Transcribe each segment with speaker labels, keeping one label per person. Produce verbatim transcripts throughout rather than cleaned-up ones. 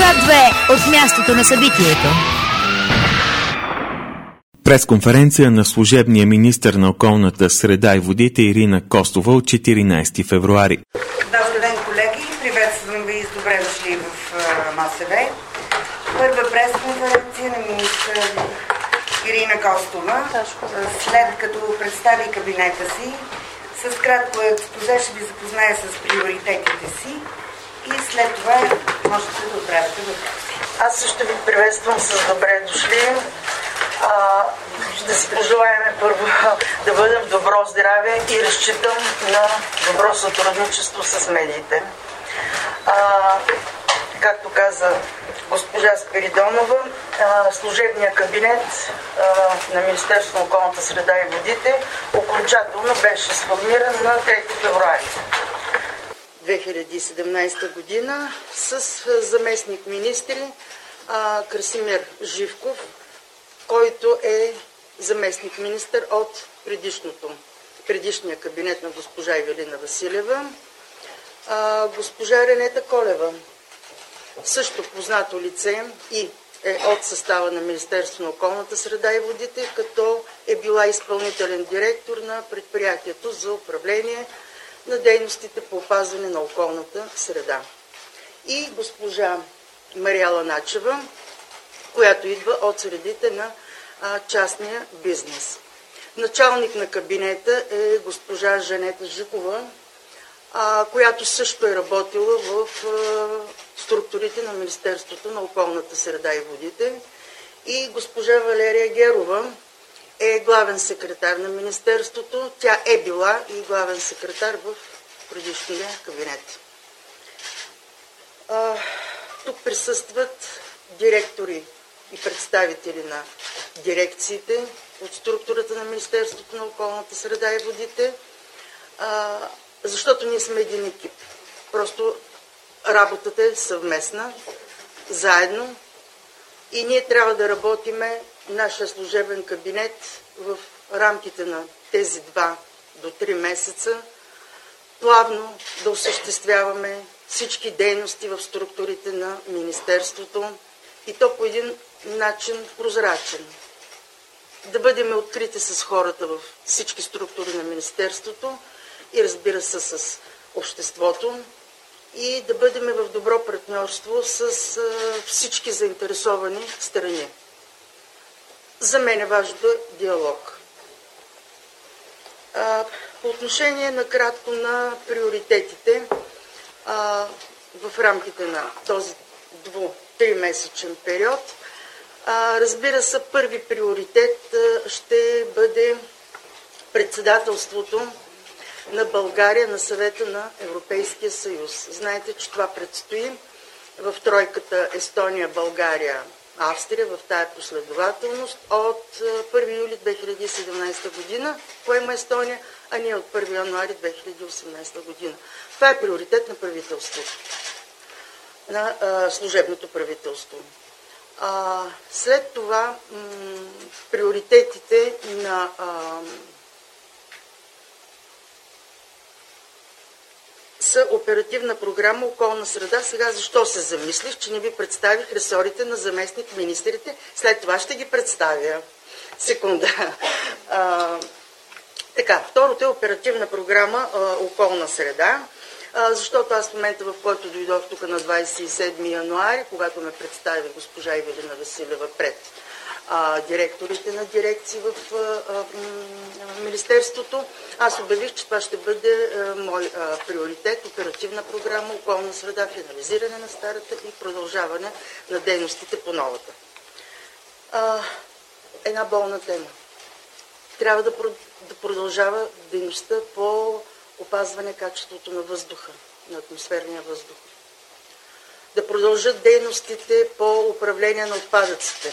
Speaker 1: Свят две от мястото на събитието.
Speaker 2: Пресконференция на служебния министър на околната среда и водите Ирина Костова от четиринайсети февруари.
Speaker 3: Добър ден, колеги! Приветствам ви и с добре дошли в МАСВ. Първа пресконференция на министър Ирина Костова, след като представи кабинета си. С кратко експозе ще ви запозная с приоритетите си и след това можете да отправите въпроси.
Speaker 4: Аз също ви приветствам с добре дошли. А, да си пожелаем първо да бъдем в добро здраве и разчитам на добро сътрудничество с медиите. А, както каза госпожа Спиридонова, а, служебният кабинет а, на Министерството на околната среда и водите окончателно беше сформиран на трети февруари две хиляди и седемнайсета година с заместник министри а, Красимир Живков, който е заместник министър от предишното, предишния кабинет на госпожа Ивелина Василева, а, госпожа Ренета Колева, също познато лице и е от състава на Министерството на околната среда и водите, като е била изпълнителен директор на предприятието за управление на дейностите по опазване на околната среда. И госпожа Мариела Начева, която идва от средите на а, частния бизнес. Началник на кабинета е госпожа Жанета Жикова, а, която също е работила в а, структурите на Министерството на околната среда и водите. И госпожа Валерия Герова е главен секретар на Министерството. Тя е била и главен секретар в предишния кабинет. А, тук присъстват директори и представители на дирекциите от структурата на Министерството на околната среда и водите, а, защото ние сме един екип. Просто работата е съвместна, заедно и ние трябва да работиме нашия служебен кабинет в рамките на тези два до три месеца, плавно да осъществяваме всички дейности в структурите на Министерството и то по един начин прозрачен. Да бъдем открити с хората в всички структури на Министерството и разбира се с обществото и да бъдем в добро партньорство с всички заинтересовани страни. За мен е важно диалог. По отношение на кратко на приоритетите в рамките на този дву-тримесечен период, разбира се, първи приоритет ще бъде председателството на България на Съвета на Европейския съюз. Знаете, че това предстои в тройката Естония, България, Австрия в тая последователност. От първи юли две хиляди и седемнайсета година поема Естония, а ние от първи януари две хиляди и осемнайсета година. Това е приоритет на правителството, на а, служебното правителство. А, след това приоритетите на а, са оперативна програма Околна среда. Сега защо се замислих, че не ви представих ресорите на заместник министрите, след това ще ги представя. Секунда. А, така, второто е оперативна програма а, Околна среда, а, защото аз в момента, в който дойдох тук на двайсет и седми януари, когато ме представи госпожа Ивелина Василева пред а, директорите на дирекции в а, а, Министерството, аз обявих, че това ще бъде а, мой а, приоритет, оперативна програма Околна среда, финализиране на старата и продължаване на дейностите по новата. А, една болна тема. Трябва да, да продължава дейността по опазване качеството на въздуха, на атмосферния въздух. Да продължат дейностите по управление на отпадъците.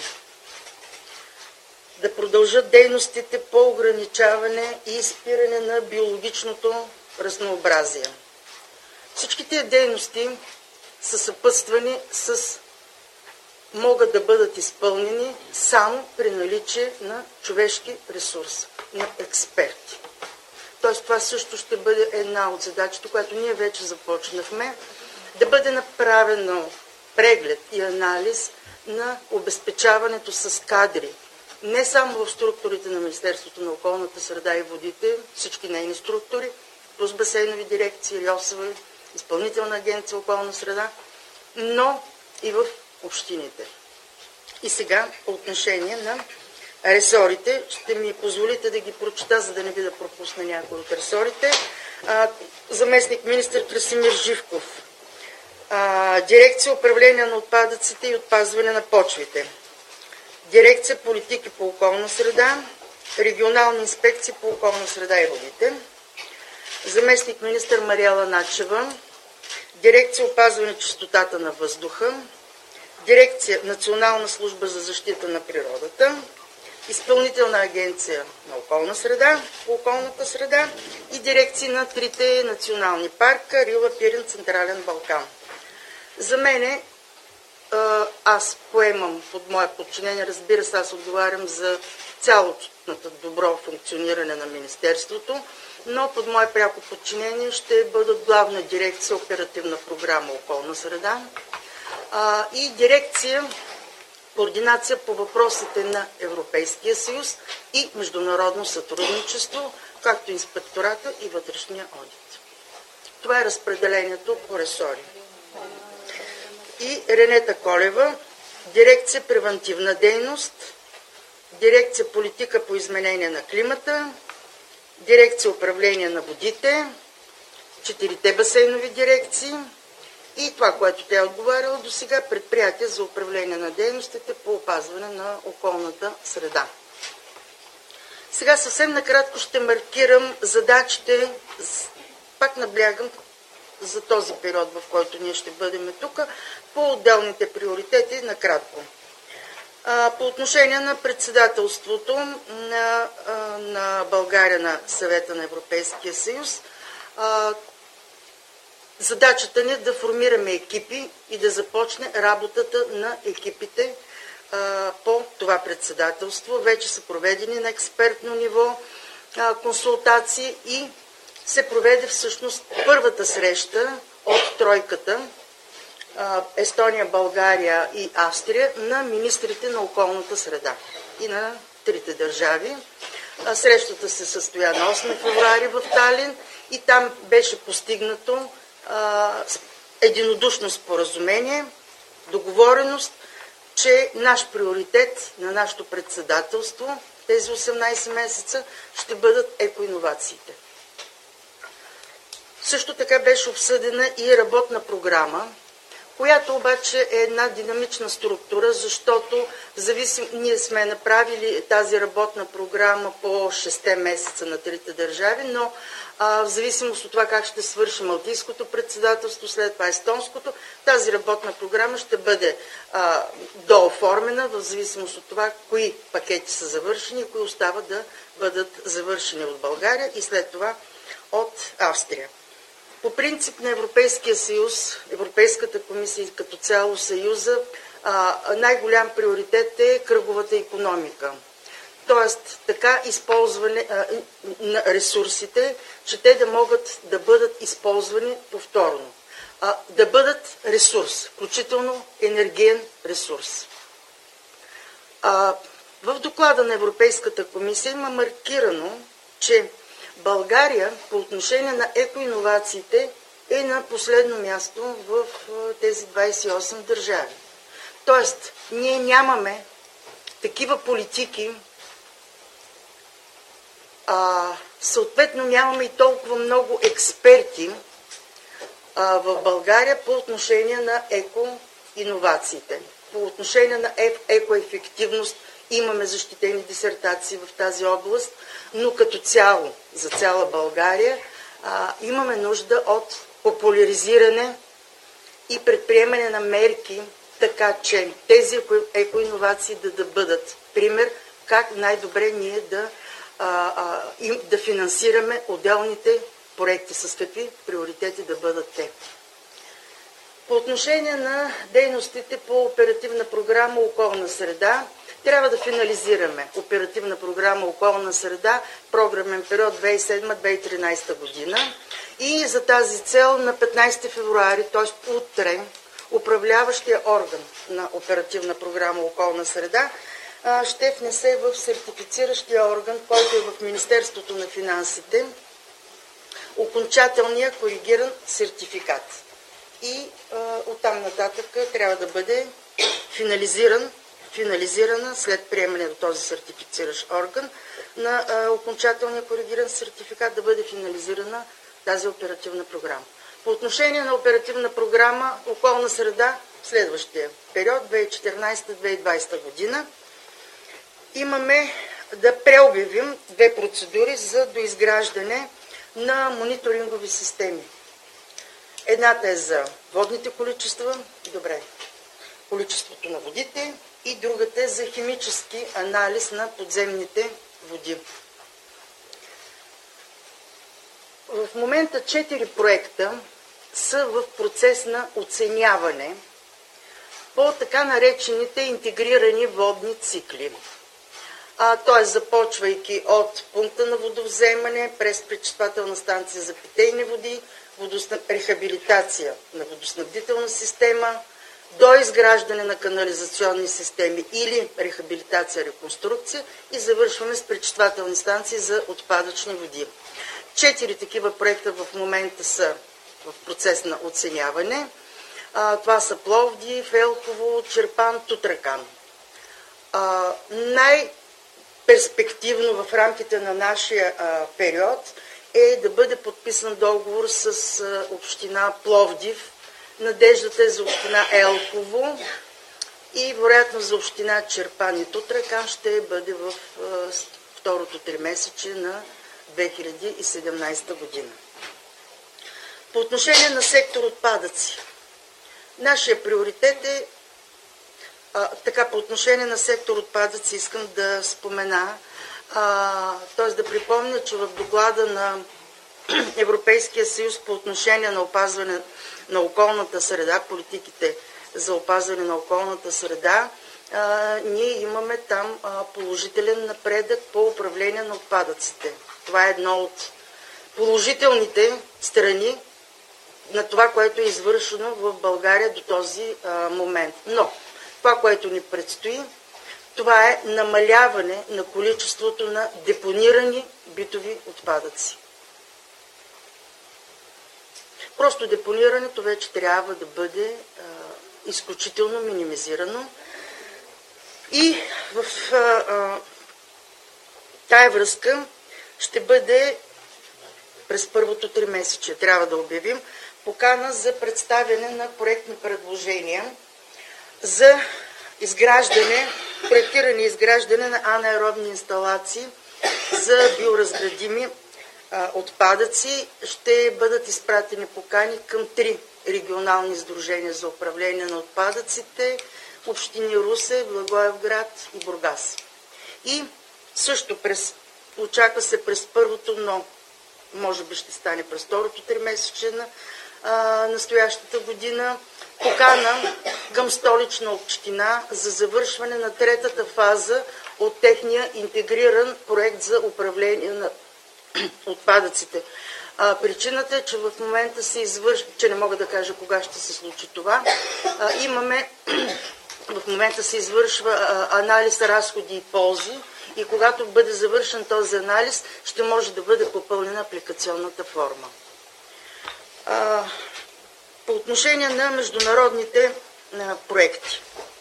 Speaker 4: Да продължат дейностите по ограничаване и спиране на биологичното разнообразие. Всички тези дейности са съпътствани с могат да бъдат изпълнени само при наличие на човешки ресурс, на експерти. Тоест това също ще бъде една от задачите, която ние вече започнахме, да бъде направено преглед и анализ на обезпечаването с кадри, не само в структурите на Министерството на околната среда и водите, всички нейни структури, плюс басейнови дирекции, РИОСВ, Изпълнителна агенция околна среда, но и в общините. И сега по отношение на ресорите, ще ми позволите да ги прочета, за да не би да пропусна някои от ресорите. Заместник министър Красимир Живков. А, дирекция управление на отпадъците и опазване на почвите. Дирекция политики по околна среда. Регионални инспекции по околна среда и водите. Заместник министър Мариела Начева. Дирекция опазване чистотата на въздуха. Дирекция Национална служба за защита на природата. Изпълнителна агенция на околна среда, по околната среда и дирекции на трите национални парка Рила, Пирин, Централен Балкан. За мене, аз поемам под мое подчинение, разбира се, аз отговарям за цялостното добро функциониране на Министерството, но под мое пряко подчинение ще бъдат главна дирекция Оперативна програма околна среда и дирекция координация по въпросите на Европейския съюз и международно сътрудничество, както инспектората и вътрешния одит. Това е разпределението по ресори. И Ренета Колева, дирекция превантивна дейност, дирекция политика по изменение на климата, дирекция управление на водите, четирите басейнови дирекции, и това, което тя е отговаряла до сега, предприятие за управление на дейностите по опазване на околната среда. Сега съвсем накратко ще маркирам задачите, пак наблягам за този период, в който ние ще бъдем тук, по отделните приоритети накратко. По отношение на председателството на, на България на Съвета на Европейския съюз, задачата ни е да формираме екипи и да започне работата на екипите а, по това председателство. Вече са проведени на експертно ниво а, консултации и се проведе всъщност първата среща от тройката а, Естония, България и Австрия на министрите на околната среда и на трите държави. А, срещата се състоя на осми февруари в Талин и там беше постигнато единодушно споразумение, договореност, че наш приоритет на нашето председателство тези осемнайсет месеца ще бъдат екоинновациите. Също така беше обсъдена и работна програма, която обаче е една динамична структура, защото зависим, ние сме направили тази работна програма по шесте месеца на трите държави, но а, в зависимост от това как ще свърши Малтийското председателство, след това Естонското, тази работна програма ще бъде а, дооформена в зависимост от това кои пакети са завършени и кои остават да бъдат завършени от България и след това от Австрия. По принцип на Европейския съюз, Европейската комисия и като цяло Съюза, най-голям приоритет е кръговата икономика. Тоест, така използване а, на ресурсите, че те да могат да бъдат използвани повторно. А, да бъдат ресурс, включително енергиен ресурс. А, в доклада на Европейската комисия има маркирано, че България по отношение на екоинновациите е на последно място в тези двайсет и осем държави. Тоест, ние нямаме такива политики, а, съответно нямаме и толкова много експерти а, в България по отношение на екоинновациите. По отношение на екоефективност имаме защитени дисертации в тази област, но като цяло, за цяла България, а, имаме нужда от популяризиране и предприемане на мерки, така че тези екоинновации да, да бъдат пример как най-добре ние да, а, а, им, да финансираме отделните проекти, с какви приоритети да бъдат те. По отношение на дейностите по оперативна програма околна среда, трябва да финализираме оперативна програма околна среда, програмен период две хиляди и седма - две хиляди и тринайсета година и за тази цел на петнайсети февруари, т.е. утре, управляващия орган на Оперативна програма Околна среда ще внесе в сертифициращия орган, който е в Министерството на финансите, окончателния коригиран сертификат. И а, оттам нататък трябва да бъде финализиран, финализирана след приемане до този сертифициращ орган на а, окончателния коригиран сертификат да бъде финализирана тази оперативна програма. По отношение на оперативна програма Околна среда в следващия период две хиляди и четиринадесета - две хиляди и двадесета година имаме да преобявим две процедури за доизграждане на мониторингови системи. Едната е за водните количества, добре, количеството на водите, и другата е за химически анализ на подземните води. В момента четири проекта са в процес на оценяване по така наречените интегрирани водни цикли. Т.е. започвайки от пункта на водовземане, през пречиствателна станция за питейни води, водоснаб... рехабилитация на водоснабдителна система, до изграждане на канализационни системи или рехабилитация, реконструкция и завършваме с пречиствателни станции за отпадъчни води. Четири такива проекта в момента са в процес на оценяване. А, това са Пловдив, Елхово, Чирпан, Тутракан. А, най-перспективно в рамките на нашия а, период е да бъде подписан договор с а, община Пловдив. Надеждата е за община Елхово и вероятно за община Чирпан и Тутракан ще бъде в а, второто тримесечие на две хиляди и седемнадесета година. По отношение на сектор отпадъци, нашия приоритет е, а, така по отношение на сектор отпадъци искам да спомена, т.е. да припомня, че в доклада на Европейския съюз по отношение на опазване на околната среда, политиките за опазване на околната среда, а, ние имаме там а, положителен напредък по управление на отпадъците. Това е едно от положителните страни на това, което е извършено в България до този а, момент. Но това, което ни предстои, това е намаляване на количеството на депонирани битови отпадъци. Просто депонирането вече трябва да бъде а, изключително минимизирано. И в а, а, тая връзка ще бъде през първото тримесечие, трябва да обявим, покана за представяне на проектни предложения за изграждане, проектиране и изграждане на анаеробни инсталации за биоразградими а, отпадъци. Ще бъдат изпратени покани към три регионални сдружения за управление на отпадъците, общини Русе, Благоевград и Бургас. И също през, очаква се през първото, но може би ще стане през второто тримесечие на а, настоящата година, покана към Столична община за завършване на третата фаза от техния интегриран проект за управление на отпадъците. А, причината е, че в момента се извършва, че не мога да кажа кога ще се случи това, а, имаме в момента се извършва а, анализ разходи и ползи и когато бъде завършен този анализ, ще може да бъде попълнена апликационната форма. А, по отношение на международните а, проекти.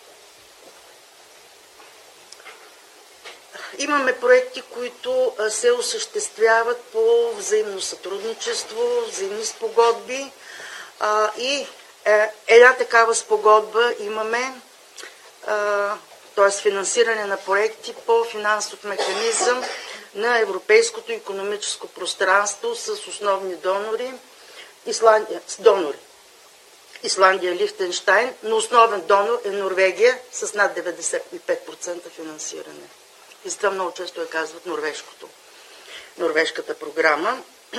Speaker 4: Имаме проекти, които а, се осъществяват по взаимно сътрудничество, взаимни спогодби а, и е, една такава спогодба имаме, т.е. финансиране на проекти по финансов механизъм на Европейското икономическо пространство с основни донори Исландия, с донори. Исландия, Лихтенщайн, но основен донор е Норвегия с над деветдесет и пет процента финансиране. И за това много често я казват норвежкото. Норвежката програма.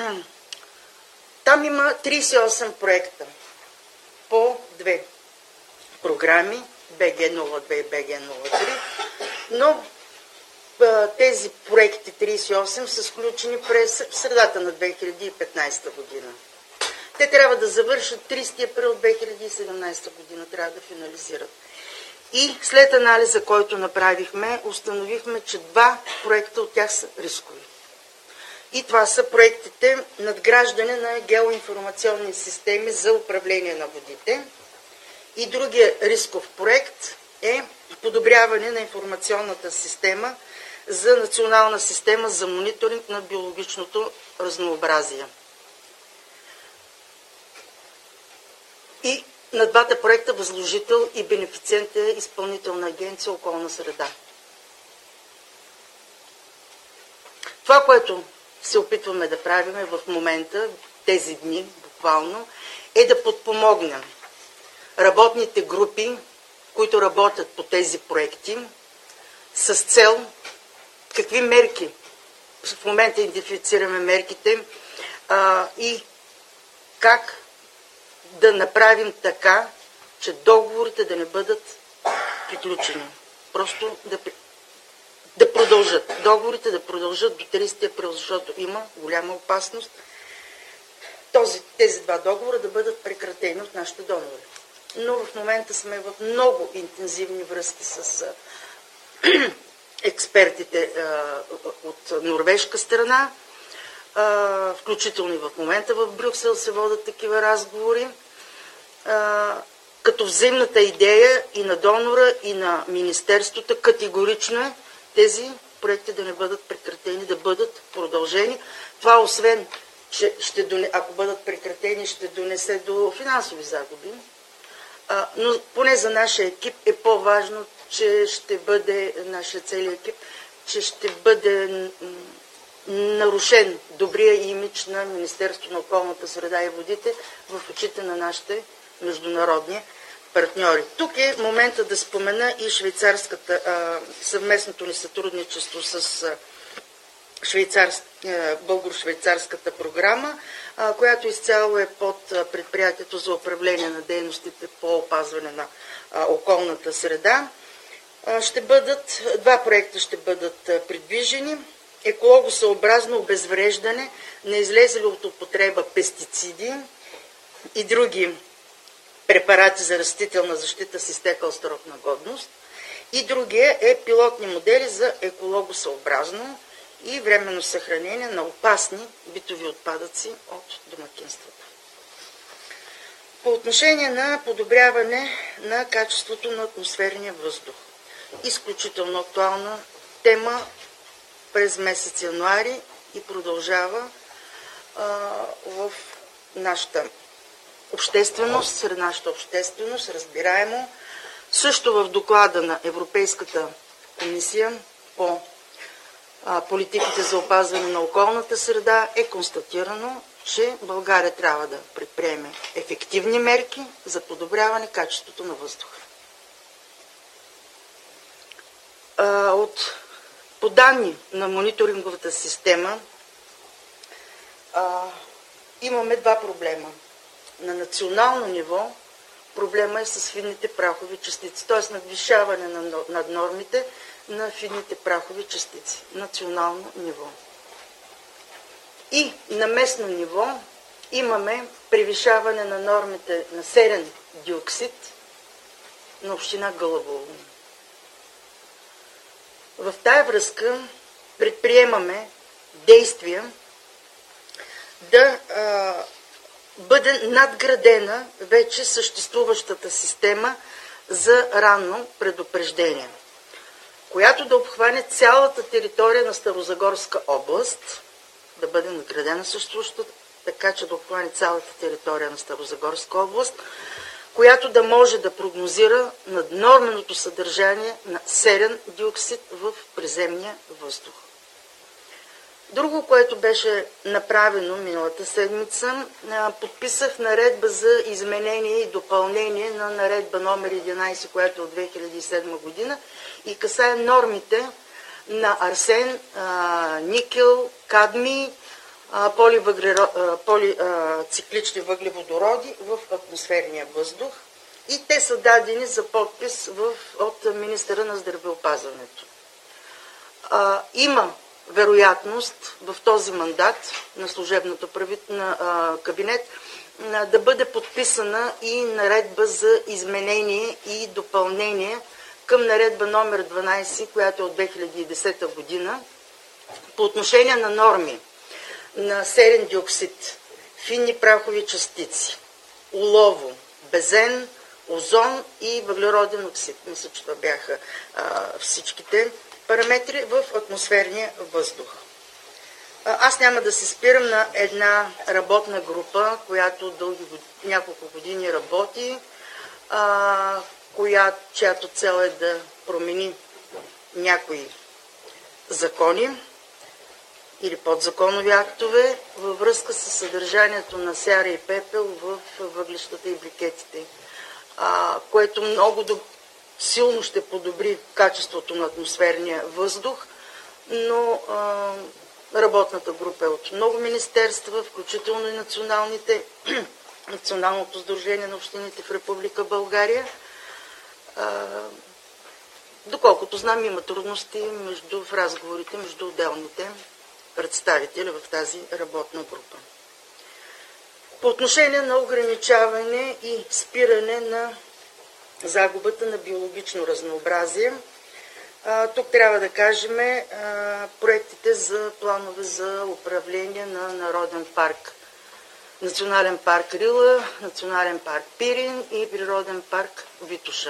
Speaker 4: Там има тридесет и осем проекта по две програми, Б Г нула две и Б Г нула три, но тези проекти тридесет и осем са сключени през средата на две хиляди и петнадесета година. Те трябва да завършат тридесети април две хиляди и седемнадесета година, трябва да финализират. И след анализа, който направихме, установихме, че два проекта от тях са рискови. И това са проектите надграждане на геоинформационни системи за управление на водите. И другия рисков проект е подобряване на информационната система за национална система за мониторинг на биологичното разнообразие. И на двата проекта възложител и бенефициент е Изпълнителна агенция околна среда. Това, което се опитваме да правим в момента, тези дни, буквално, е да подпомогнем работните групи, които работят по тези проекти, с цел какви мерки, в момента идентифицираме мерките а, и как да направим така, че договорите да не бъдат приключени. Просто да, да продължат. Договорите да продължат до тридесети април, защото има голяма опасност този, тези два договора да бъдат прекратени от нашите донори. Но в момента сме в много интензивни връзки с а, експертите а, от норвежка страна, а, включително и в момента в Брюксел се водят такива разговори, а, като взаимната идея и на донора, и на министерството категорично е тези проекти да не бъдат прекратени, да бъдат продължени. Това освен, че ще доне, ако бъдат прекратени, ще донесе до финансови загуби. А, но поне за нашия екип е по-важно, че ще бъде, нашия целият екип, че ще бъде нарушен добрия имидж на Министерството на околната среда и водите в очите на нашите международни партньори. Тук е момента да спомена и швейцарската, а, съвместното ни сътрудничество с а, швейцарс, а, българо-швейцарската програма, а, която изцяло е под а, предприятието за управление на дейностите по опазване на а, околната среда. А, ще бъдат, два проекта ще бъдат а, придвижени. Екологосъобразно обезвреждане на излезли от употреба пестициди и други препарати за растителна защита с изтекъл срок на годност. И другия е пилотни модели за екологосъобразно и временно съхранение на опасни битови отпадъци от домакинствата. По отношение на подобряване на качеството на атмосферния въздух. Изключително актуална тема през месец януари и продължава а, в нашата общественост, сред нашата общественост, разбираемо. Също в доклада на Европейската комисия по а, политиките за опазване на околната среда е констатирано, че България трябва да предприеме ефективни мерки за подобряване качеството на въздуха. А, от, по данни на мониторинговата система а, имаме два проблема. На национално ниво проблема е с финните прахови частици, т.е. надвишаване над нормите на финните прахови частици. Национално ниво. И на местно ниво имаме превишаване на нормите на серен диоксид на община Гълъбово. В тая връзка предприемаме действия да а, бъде надградена вече съществуващата система за ранно предупреждение, която да обхване цялата територия на Старозагорска област, да бъде надградена съществуващата, така че да обхване цялата територия на Старозагорска област, която да може да прогнозира наднорменото съдържание на серен диоксид в приземния въздух. Друго, което беше направено миналата седмица, подписах наредба за изменение и допълнение на наредба номер единадесет, която е от две хиляди и седма година и касае нормите на арсен, никел, кадмий, полициклични въглеводороди в атмосферния въздух. И те са дадени за подпис в, от министъра на здравеопазването. А, има вероятност в този мандат на служебното правит, на, а, кабинет да бъде подписана и наредба за изменение и допълнение към наредба номер дванадесет, която е от две хиляди и десета година, по отношение на норми на серен диоксид, финни прахови частици, олово, бензен, озон и въглероден оксид. Мисля, че това бяха а, всичките параметри в атмосферния въздух. А, аз няма да се спирам на една работна група, която дълги няколко години работи, а, коя, чиято цел е да промени някои закони или подзаконови актове във връзка с съдържанието на сяра и пепел в въглищата и брикетите, а, което много до... силно ще подобри качеството на атмосферния въздух, но а, работната група е от много министерства, включително и националните, Националното сдружение на общините в Република България. А, доколкото знам, има трудности между, в разговорите между отделните представители в тази работна група. По отношение на ограничаване и спиране на загубата на биологично разнообразие, а, тук трябва да кажем а, проектите за планове за управление на Народен парк, Национален парк Рила, Национален парк Пирин и Природен парк Витоша.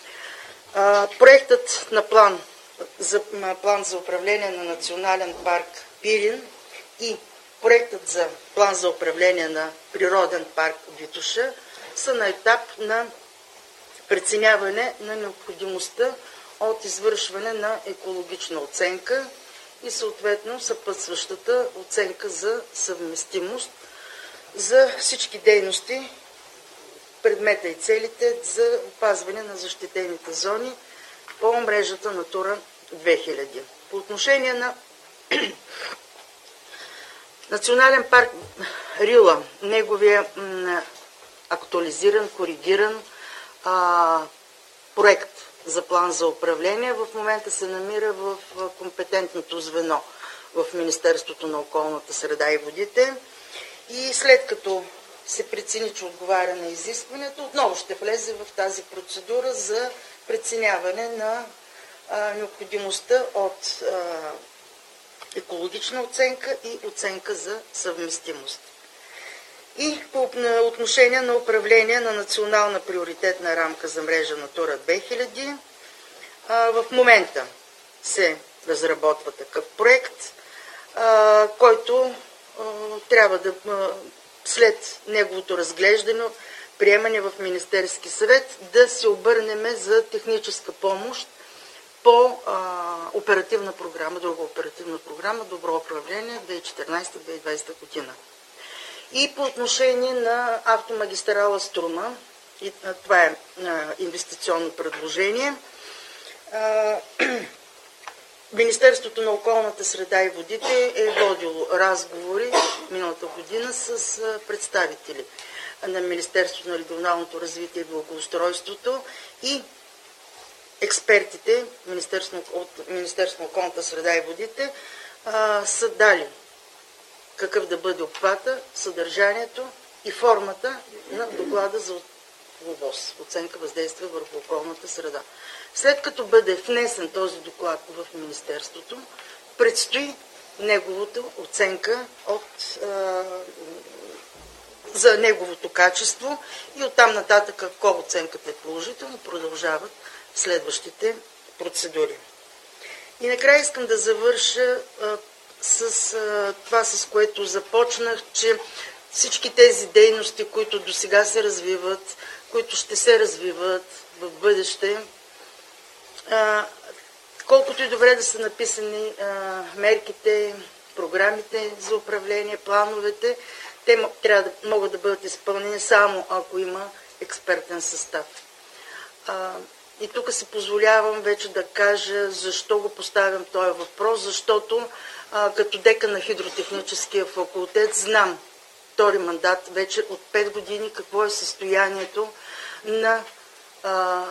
Speaker 4: А, проектът на план за, на план за управление на Национален парк Пирин и проектът за план за управление на Природен парк Витоша са на етап на преценяване на необходимостта от извършване на екологична оценка и съответно съпътстващата оценка за съвместимост за всички дейности, предмета и целите за опазване на защитените зони по мрежата Натура две хиляди. По отношение на Национален парк Рила, неговия актуализиран, коригиран а, проект за план за управление в момента се намира в компетентното звено в Министерството на околната среда и водите и след като се прецени, че отговаря на изискването, отново ще влезе в тази процедура за преценяване на а, необходимостта от а, екологична оценка и оценка за съвместимост. И по отношение на управление на национална приоритетна рамка за мрежа Натура две хиляди, в момента се разработва такъв проект, който трябва да, след неговото разглеждане, приемане в Министерски съвет, да се обърнем за техническа помощ по а, оперативна програма, друга оперативна програма, Добро управление две хиляди и четиринадесета - две хиляди и двадесета година. И по отношение на автомагистрала Струма, и, а, това е а, инвестиционно предложение, а, Министерството на околната среда и водите е водило разговори миналата година с а, представители на Министерството на регионалното развитие и благоустройството и експертите от Министерството на околната среда и водите а, са дали какъв да бъде обхвата, съдържанието и формата на доклада за ОВОС, оценка въздействие върху околната среда. След като бъде внесен този доклад в Министерството, предстои неговата оценка от, а, за неговото качество и оттам нататък, ако оценката е положителна, продължават следващите процедури. И накрая искам да завърша а, с а, това, с което започнах, че всички тези дейности, които до сега се развиват, които ще се развиват в бъдеще, а, колкото и добре да са написани а, мерките, програмите за управление, плановете, те трябва да могат да бъдат изпълнени само ако има експертен състав. А, И тук си позволявам вече да кажа защо го поставям този въпрос, защото а, като декан на хидротехническия факултет знам втори мандат вече от пет години какво е състоянието на а,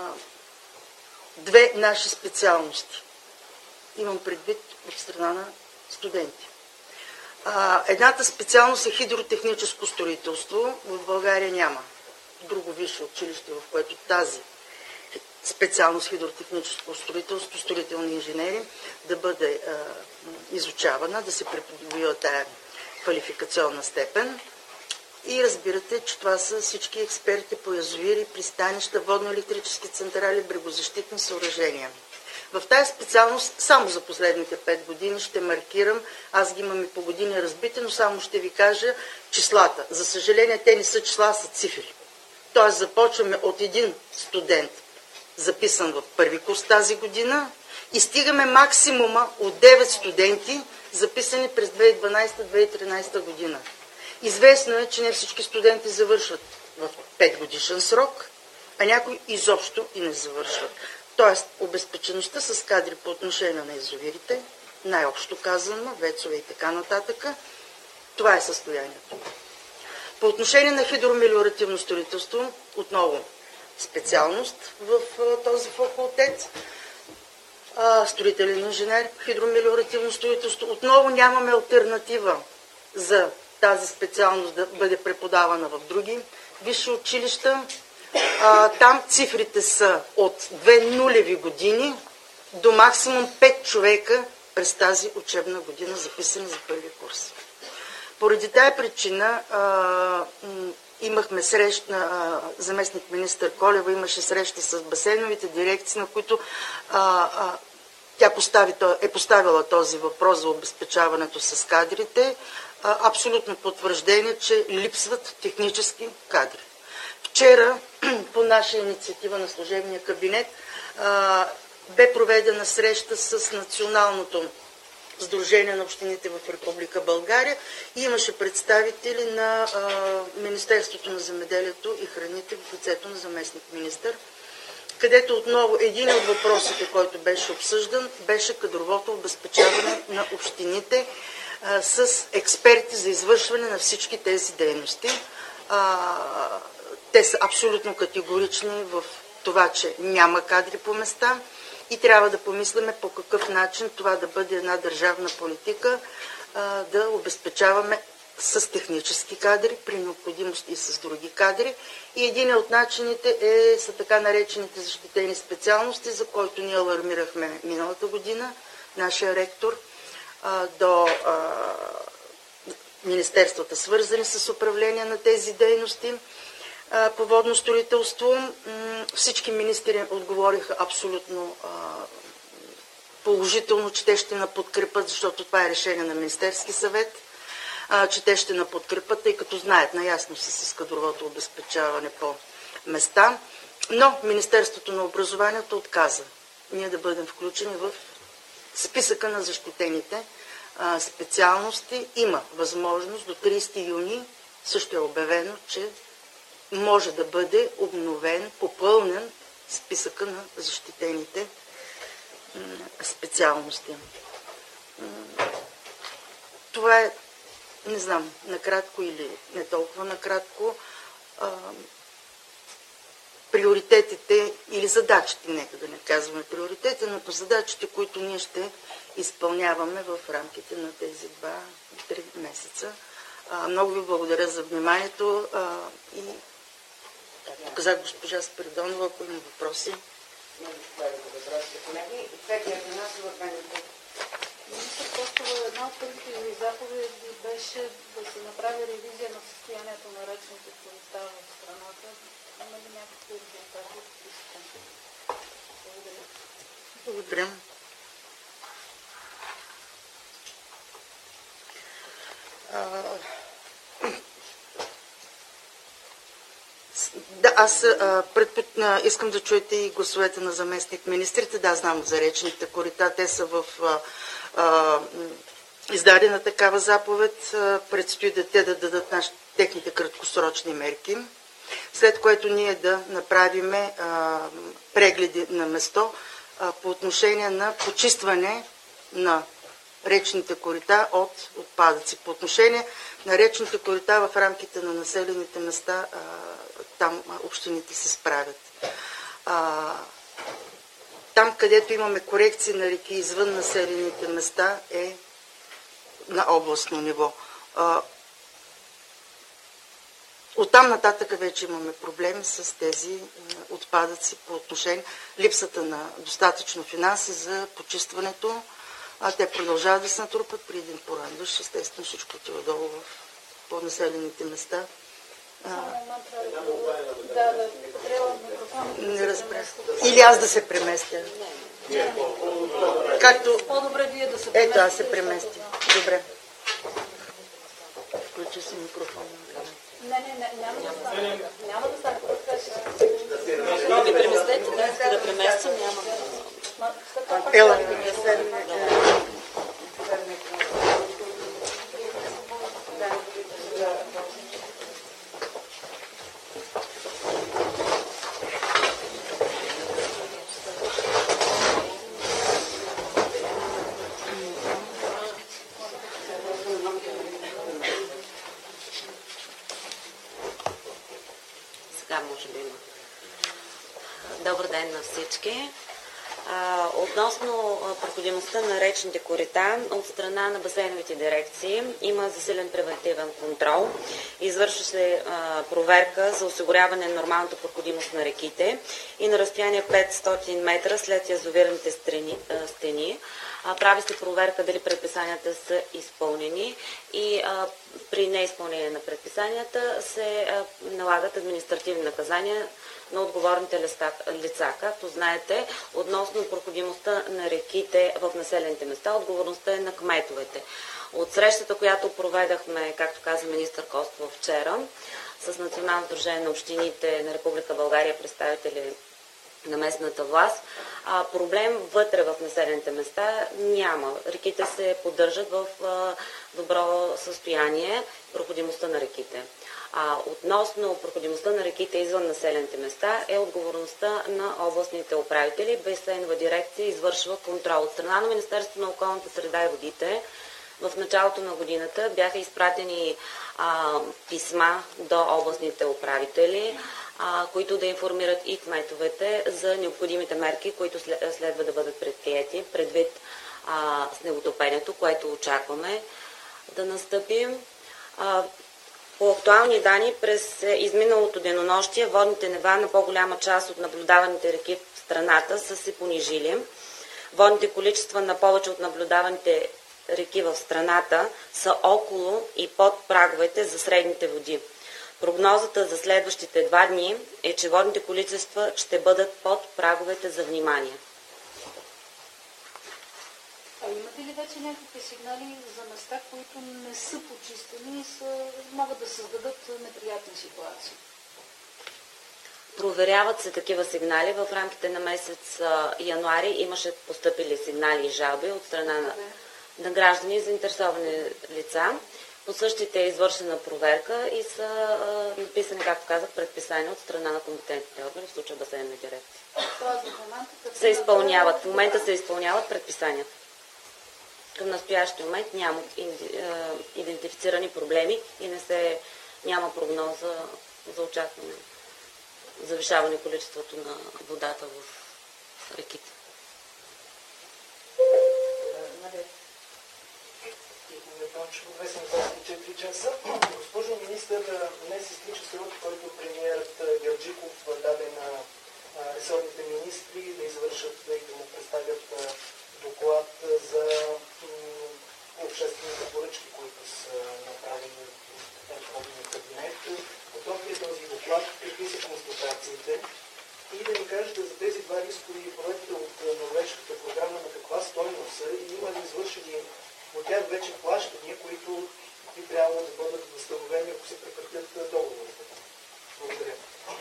Speaker 4: две наши специалности. Имам предвид от страна на студенти. А, едната специалност е хидротехническо строителство. В България няма друго висше училище, в което тази специалност хидротехническо строителство, строителни инженери да бъде а, изучавана, да се придобива тая квалификационна степен. И разбирате, че това са всички експерти по язовири, пристанища, водно-електрически централи, брегозащитни съоръжения. В тази специалност само за последните пет години ще маркирам, аз ги имам и по години разбити, но само ще ви кажа числата. За съжаление, те не са числа, са цифри. Тоест започваме от един студент, записан в първи курс тази година, и стигаме максимума от девет студенти, записани през две хиляди и дванадесета - две хиляди и тринадесета година. Известно е, че не всички студенти завършват в пет годишен срок, а някои изобщо и не завършват. Тоест, обезпечеността с кадри по отношение на язовирите, най-общо казано, вецове и така нататък, това е състоянието. По отношение на хидромелиоративно строителство, отново специалност в този факултет, строителен инженер, хидромелиоративно строителство, отново нямаме алтернатива за тази специалност да бъде преподавана в други висши училища. А, там цифрите са от две нулеви години до максимум пет човека през тази учебна година, записани за първи курс. Поради тая причина а, имахме среща, а, заместник министър Колева имаше среща с басейновите дирекции, на които а, а, тя постави, е поставила този въпрос за обезпечаването с кадрите. А, абсолютно потвърждение, че липсват технически кадри. Вчера, по наша инициатива на служебния кабинет, а, бе проведена среща с Националното сдружение на общините в Република България и имаше представители на а, Министерството на земеделието и храните в лицето на заместник министър, където отново един от въпросите, който беше обсъждан, беше кадровото обезпечаване на общините а, с експерти за извършване на всички тези дейности. А, те са абсолютно категорични в това, че няма кадри по места и трябва да помислиме по какъв начин това да бъде една държавна политика, а, да обезпечаваме с технически кадри, при необходимост и с други кадри. И един от начините е, са така наречените защитени специалности, за който ние алармирахме миналата година, нашия ректор, а, до а, министерствата, свързани с управление на тези дейности по водно строителство. Всички министри отговориха абсолютно положително, че те ще наподкрепят, защото това е решение на Министерски съвет, че те ще наподкрепят, тъй като знаят, наясно са с кадровото обезпечаване по места. Но Министерството на образованието отказа ние да бъдем включени в списъка на защитените специалности. Има възможност до тридесети юни, също е обявено, че може да бъде обновен, попълнен списъка на защитените специалности. Това е, не знам, накратко или не толкова накратко, приоритетите или задачите, нека да не казваме приоритети, но задачите, които ние ще изпълняваме в рамките на тези два-три месеца. Много ви благодаря за вниманието и тук казах госпожа Спиридонова, ако има въпроси.
Speaker 5: Една от първите ми заповеди беше да се направи ревизия на състоянието на речните корита в страната. Има ли някакви резултати? Благодаря.
Speaker 4: Благодаря. Да, аз а, предпот... искам да чуете и гласовете на заместник министрите. Да, знам за речните корита. Те са в а, а, издадена такава заповед. А, предстои да те да дадат наш... техните краткосрочни мерки, след което ние да направиме а, прегледи на место а, по отношение на почистване на речните корита от отпадъци. По отношение на речните корита в рамките на населените места, а, там общините се справят. А, там, където имаме корекции на реки извън населените места, е на областно ниво. А, оттам нататък вече имаме проблеми с тези а, отпадъци по отношение липсата на достатъчно финанси за почистването. А те продължават да се натрупат при един поран дъжд. Естествено всичко отива долу в по-населените места.
Speaker 5: Да, да, трябва микрофон.
Speaker 4: Не разбрах. Или аз да се преместя. Както...
Speaker 5: По-добре вие да се преместите.
Speaker 4: Ето, аз се преместя. Добре. Включи си микрофон.
Speaker 5: Не, не, не, няма да стане. Няма да стане.
Speaker 6: Да ви преместете, да искате да преместим, няма.
Speaker 4: Ела.
Speaker 6: Добър ден на всички. А, относно проходимостта на речните корита от страна на басейновите дирекции има засилен превентивен контрол. Извършва се а, проверка за осигуряване на нормалната проходимост на реките и на разстояние петстотин метра след язовирните стени. А, стени. А, прави се проверка дали предписанията са изпълнени и а, при неизпълнение на предписанията се а, налагат административни наказания на отговорните лица. Както знаете, относно проходимостта на реките в населените места, отговорността е на кметовете. От срещата, която проведахме, както каза министър Костова вчера, с Национално сдружение на общините на Република България, представители на местната власт, а, проблем вътре в населените места няма. Реките се поддържат в а, добро състояние, проходимостта на реките. А относно проходимостта на реките извън населените места е отговорността на областните управители. Басейнова дирекция извършва контрол. От страна на Министерството на околната среда и водите в началото на годината бяха изпратени а, писма до областните управители, а, които да информират и кметовете за необходимите мерки, които следва да бъдат предприяти предвид а, снеготопенето, което очакваме да настъпим. А, По актуални данни през изминалото денонощие водните нива на по-голяма част от наблюдаваните реки в страната са се понижили. Водните количества на повече от наблюдаваните реки в страната са около и под праговете за средните води. Прогнозата за следващите два дни е, че водните количества ще бъдат под праговете за внимание.
Speaker 5: А имате ли вече някакви сигнали за места, които не са почистени и са, могат да създадат неприятни ситуации?
Speaker 6: Проверяват се такива сигнали. В рамките на месец януари имаше постъпили сигнали и жалби от страна на, на граждани и заинтересовани лица. По същите е извършена проверка и са а, написани, както казах, предписания от страна на компетентните органи, в случая басейнна дирекция. Се изпълняват, в момента се изпълняват предписанията. Към настоящия момент няма идентифицирани проблеми и не се, няма прогноза за очакване завишаване количеството на водата в реките.
Speaker 7: Госпожо министър, днес изтича срок, който премиерът Герджиков даде на ресорните министри да извършат и да му представят доклад за обществените поръчки, които са направени в предходния кабинет. Готов ли е този доклад? Какви са констатациите? И да ни кажете за тези два рискови проекта от норвежката програма на каква стойност са и има ли извършени от тях вече плащания, които би трябвало да бъдат възстановени, ако се прекратят договорите. Благодаря.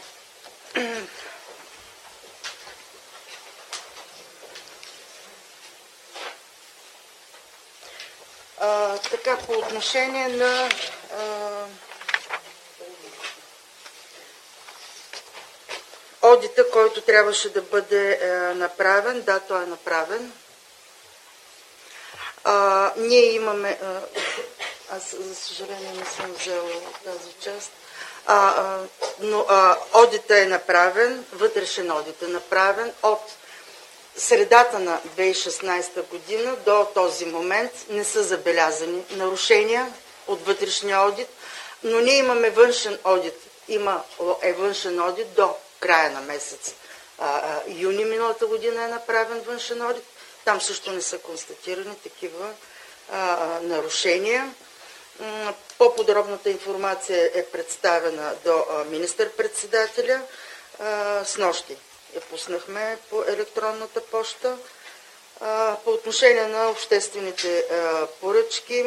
Speaker 4: А, така, по отношение на а, одита, който трябваше да бъде а, направен, да, той е направен. А, ние имаме, а, аз за съжаление не съм взела тази част, а, а, но а, одита е направен, вътрешен одит е направен от средата на две хиляди и шестнадесета година до този момент не са забелязани нарушения от вътрешния одит, но ние имаме външен одит. Има е външен одит до края на месец а, а, юни миналата година е направен външен одит. Там също не са констатирани такива а, нарушения. По-подробната информация е представена до министър-председателя. С нощи я пуснахме по електронната поща. По отношение на обществените поръчки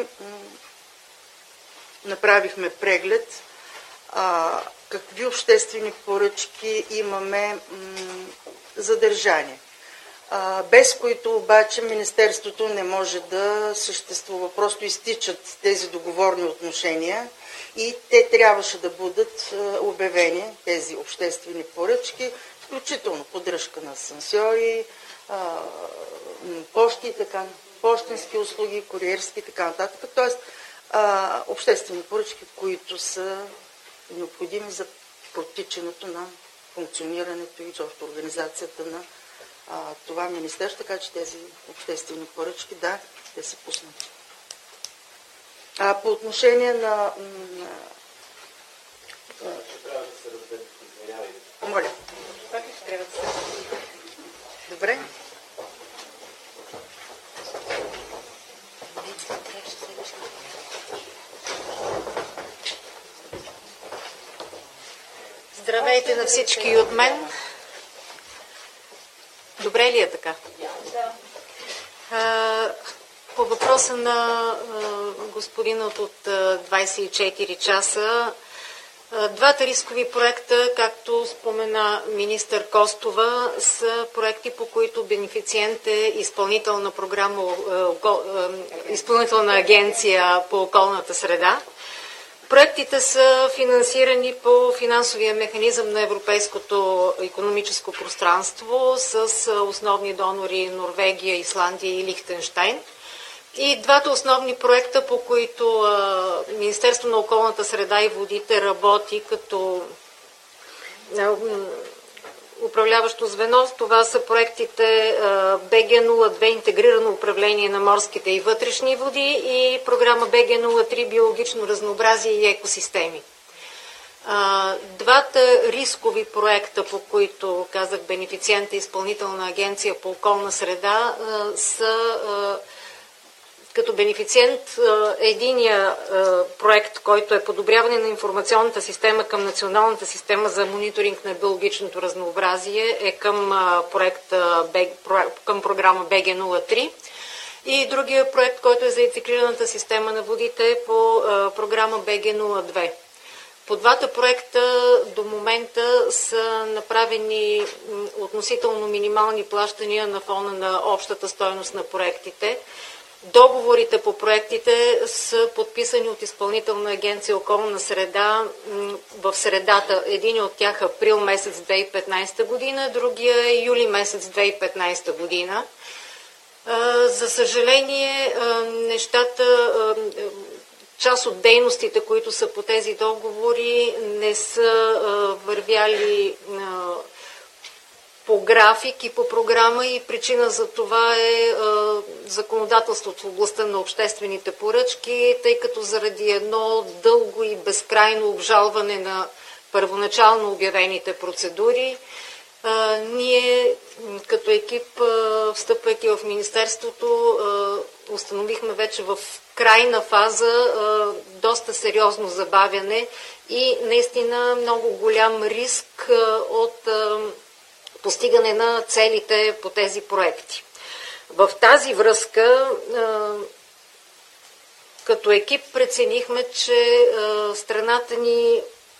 Speaker 4: направихме преглед какви обществени поръчки имаме задържани, без които обаче Министерството не може да съществува. Просто изтичат тези договорни отношения и те трябваше да бъдат обявени, тези обществени поръчки, включително поддръжка на асансьори, пощи и така, пощенски услуги, куриерски и така нататък. Тоест, обществени поръчки, които са необходими за протичането на функционирането и изобщо организацията на а, това министерство, така че тези обществени поръчки, да, те са пуснати. А по отношение на... на моля. Трябва да се... Добре.
Speaker 1: Здравейте на всички и от мен. Добре ли е така? Да. По въпроса на господинът от двадесет и четири часа, двата рискови проекта, както спомена министър Костова, са проекти, по които бенефициент е изпълнителна програма, изпълнителна агенция по околната среда. Проектите са финансирани по финансовия механизъм на Европейското икономическо пространство с основни донори Норвегия, Исландия и Лихтенщайн. И двата основни проекта, по които а, Министерство на околната среда и водите работи като а, управляващо звено, това са проектите Б Г нула две интегрирано управление на морските и вътрешни води и програма Б Г нула три биологично разнообразие и екосистеми. А, двата рискови проекта, по които казах бенефициента изпълнителна агенция по околна среда, а, са а, като бенефициент единия проект, който е подобряване на информационната система към националната система за мониторинг на биологичното разнообразие, е към, проект, към програма Б Г нула три. И другия проект, който е за интегрираната система на водите, е по програма Б Г нула две. По двата проекта до момента са направени относително минимални плащания на фона на общата стойност на проектите. Договорите по проектите са подписани от Изпълнителна агенция околна среда в средата. Един от тях април месец две хиляди и петнадесета година, другия е юли месец две хиляди и петнадесета година. За съжаление, нещата, част от дейностите, които са по тези договори, не са вървяли по график и по програма и причина за това е, е законодателството в областта на обществените поръчки, тъй като заради едно дълго и безкрайно обжалване на първоначално обявените процедури, е, ние като екип, е, встъпвайки в Министерството, е, установихме вече в крайна фаза е, доста сериозно забавяне и наистина много голям риск е, от е, постигане на целите по тези проекти. В тази връзка, като екип преценихме, че страната ни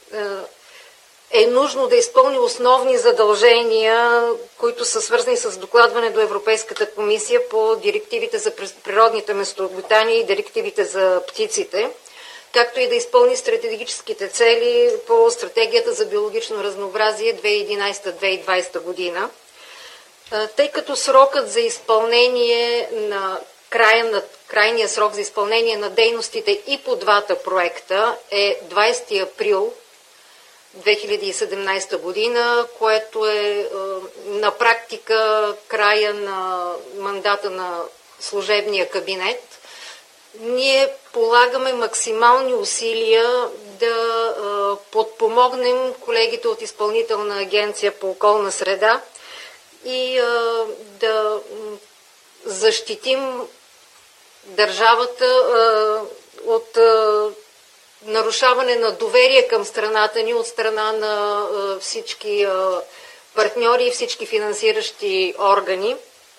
Speaker 1: е нужно да изпълни основни задължения, които са свързани с докладване до Европейската комисия по директивите за природните местообитания и директивите за птиците, както и да изпълни стратегическите цели по стратегията за биологично разнообразие две хиляди и единадесета до две хиляди и двадесета година. Тъй като срокът за изпълнение на края на крайния срок за изпълнение на дейностите и по двата проекта е двадесети април две хиляди и седемнадесета година, което е на практика края на мандата на служебния кабинет. Ние полагаме максимални усилия да подпомогнем колегите от Изпълнителна агенция по околна среда и да защитим държавата от нарушаване на доверие към страната ни от страна на всички партньори и всички финансиращи органи.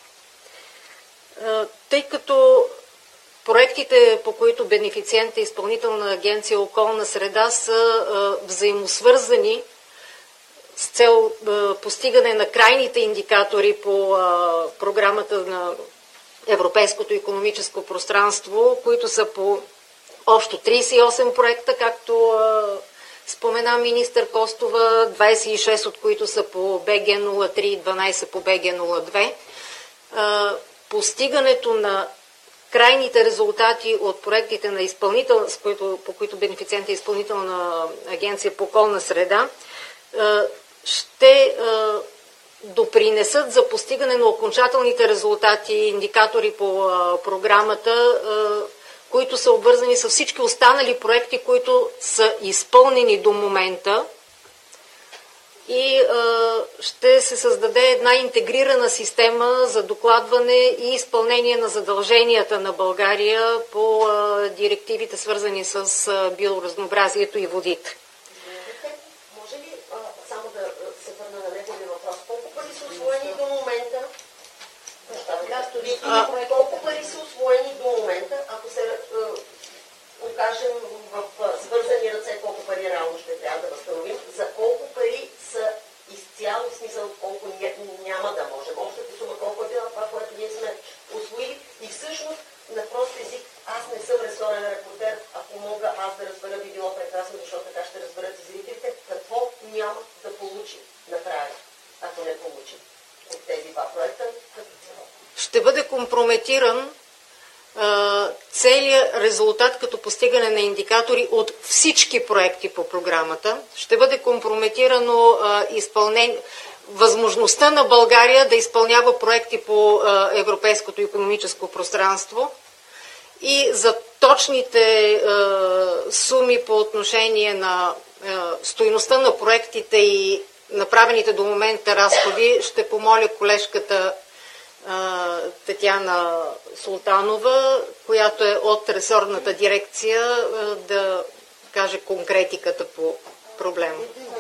Speaker 1: Тъй като проектите, по които бенефициент е Изпълнителна агенция околна среда, са взаимосвързани с цел постигане на крайните индикатори по програмата на Европейското икономическо пространство, които са по общо тридесет и осем проекта, както спомена министър Костова, двадесет и шест от които са по Б Г нула три и дванадесет по Б Г нула две. Постигането на крайните резултати от проектите на изпълнител, с които, по които бенефициент е Изпълнителна агенция по околна среда, ще допринесат за постигане на окончателните резултати и индикатори по програмата, които са обвързани с всички останали проекти, които са изпълнени до момента, и а, ще се създаде една интегрирана система за докладване и изпълнение на задълженията на България по а, директивите, свързани с а, биоразнообразието и водите.
Speaker 8: Може ли а, само да се върна на неговия въпрос? Колко пари са усвоени до момента? А, колко пари са усвоени до момента, ако се а, окажем в свързани ръце, колко пари реално ще трябва да възстановим, за колко пари са изцяло, в смисъл колко няма да можем. Общата сума колко е била това, което ние сме усвоили, и всъщност на прост език, аз не съм ресторен репортер, ако мога аз да разбера, би било прекрасно, защото така ще разберат и зрителите, какво няма да получим накрая, ако не получим от тези два проекта.
Speaker 1: Ще бъде компрометиран целият резултат като постигане на индикатори от всички проекти по програмата. Ще бъде компрометирано а, изпълнение, възможността на България да изпълнява проекти по а, Европейското икономическо пространство, и за точните а, суми по отношение на а, стойността на проектите и направените до момента разходи ще помоля колежката Татяна Султанова, която е от ресорната дирекция, да каже конкретиката по проблема.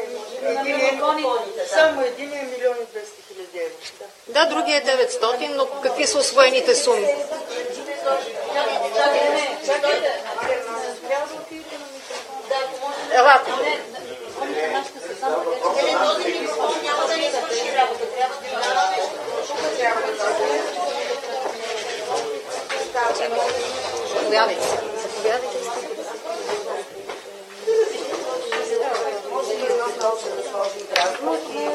Speaker 4: Само един е милион и двеста хиляди евро.
Speaker 1: Да, другия е деветстотин, но какви са усвоените суми? Елате.
Speaker 8: Няма да ни свърши работа. Трябва да
Speaker 1: Заповядайте. Заповядайте.
Speaker 3: Може ли едно столче да сложи гражданки?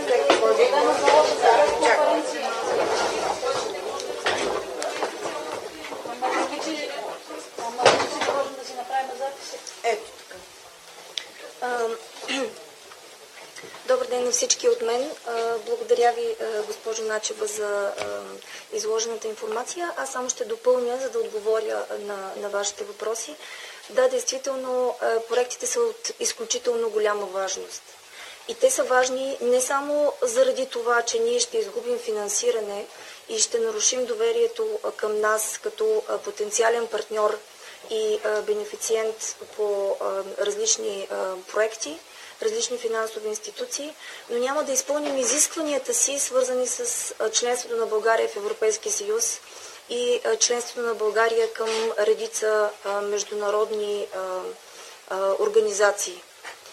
Speaker 3: Ето така.
Speaker 9: Добър ден на всички от мен. Благодаря ви, госпожо Начева, за изложената информация. Аз само ще допълня, за да отговоря на, на вашите въпроси. Да, действително, проектите са от изключително голяма важност. И те са важни не само заради това, че ние ще изгубим финансиране и ще нарушим доверието към нас като потенциален партньор и бенефициент по различни проекти, различни финансови институции, но няма да изпълним изискванията си, свързани с членството на България в Европейския съюз и членството на България към редица международни организации.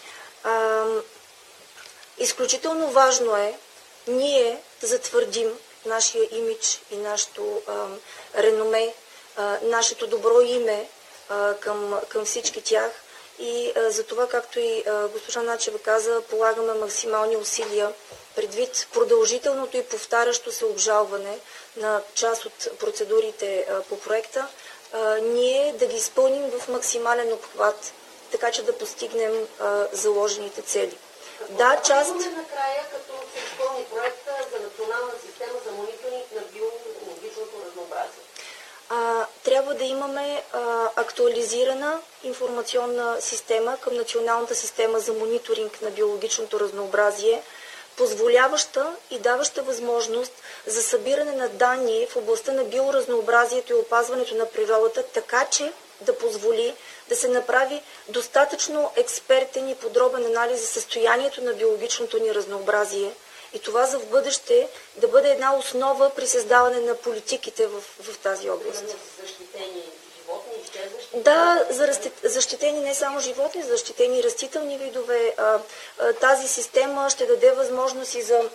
Speaker 9: Изключително важно е ние да затвърдим нашия имидж и нашето реноме, нашето добро име към, към всички тях. И а, за това, както и а, госпожа Начева каза, полагаме максимални усилия предвид продължителното и повтарящо се обжалване на част от процедурите а, по проекта, а, ние да ги изпълним в максимален обхват, така че да постигнем а, заложените цели. Да, част...
Speaker 8: накрая, като се изпълни проекта за национална система за мониторинг на биологичното разнообразие?
Speaker 9: А, трябва да имаме а, актуализирана информационна система към националната система за мониторинг на биологичното разнообразие, позволяваща и даваща възможност за събиране на данни в областта на биоразнообразието и опазването на природата, така че да позволи да се направи достатъчно експертен и подробен анализ за състоянието на биологичното ни разнообразие и това за в бъдеще да бъде една основа при създаване на политиките в, в тази област.
Speaker 8: Защитени животни, изчезващи?
Speaker 9: Да, за защитени не само животни, защитени растителни видове. Тази система ще даде възможност и за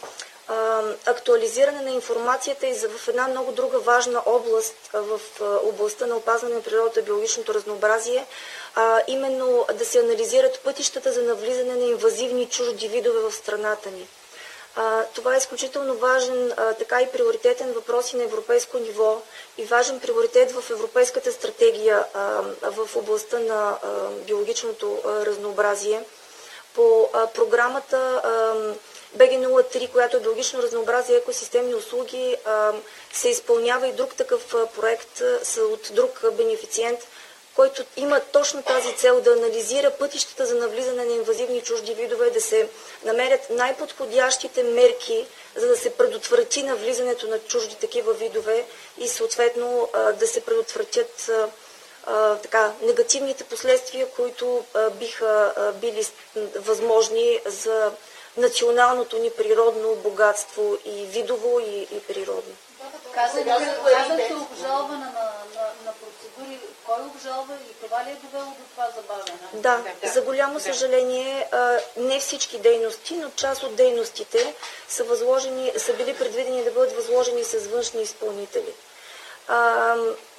Speaker 9: актуализиране на информацията и за в една много друга важна област в областта на опазване на природата и биологичното разнообразие, а именно да се анализират пътищата за навлизане на инвазивни чужди видове в страната ни. А, това е изключително важен, а, така и приоритетен въпрос и на европейско ниво и важен приоритет в Европейската стратегия а, в областта на а, биологичното а, разнообразие. По а, програмата Б Г нула три, която е биологично разнообразие и екосистемни услуги, а, се изпълнява и друг такъв а, проект а, от друг а, бенефициент, който има точно тази цел да анализира пътищата за навлизане на инвазивни чужди видове, да се намерят най-подходящите мерки, за да се предотврати навлизането на чужди такива видове и съответно да се предотвратят така, негативните последствия, които биха били възможни за националното ни природно богатство и видово и, и природно.
Speaker 5: Казахте обжалване на, на, на процедури. Кой обжалва и това ли е довело до това забавяне?
Speaker 9: Да, да, за голямо съжаление не всички дейности, но част от дейностите са, възложени, са били предвидени да бъдат възложени с външни изпълнители. А,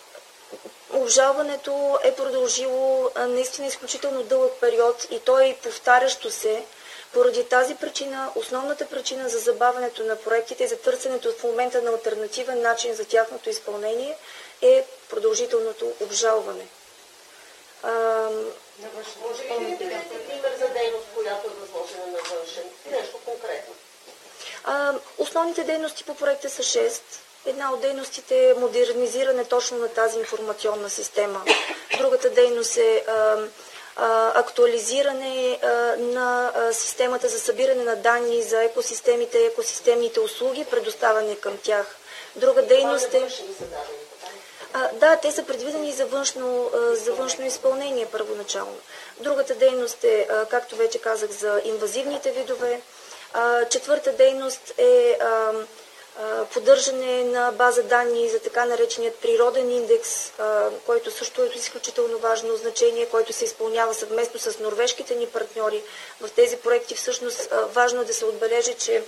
Speaker 9: обжалването е продължило наистина изключително дълъг период и то е повтарящо се. Поради тази причина, основната причина за забавянето на проектите и за търсенето в момента на алтернативен начин за тяхното изпълнение е продължителното обжалване. А,
Speaker 8: може ли да ми дадете пример за дейност, която е възложена на външен? Нещо конкретно.
Speaker 9: А, основните дейности по проекта са шест. Една от дейностите е модернизиране точно на тази информационна система. Другата дейност е а, актуализиране на системата за събиране на данни за екосистемите и екосистемните услуги, предоставяне към тях. Друга дейност е... Да, те са предвидени за външно, за външно изпълнение първоначално. Другата дейност е, както вече казах, за инвазивните видове. Четвърта дейност е поддържане на база данни за така нареченият природен индекс, който също е изключително важно значение, който се изпълнява съвместно с норвежките ни партньори. В тези проекти всъщност важно е да се отбележи, че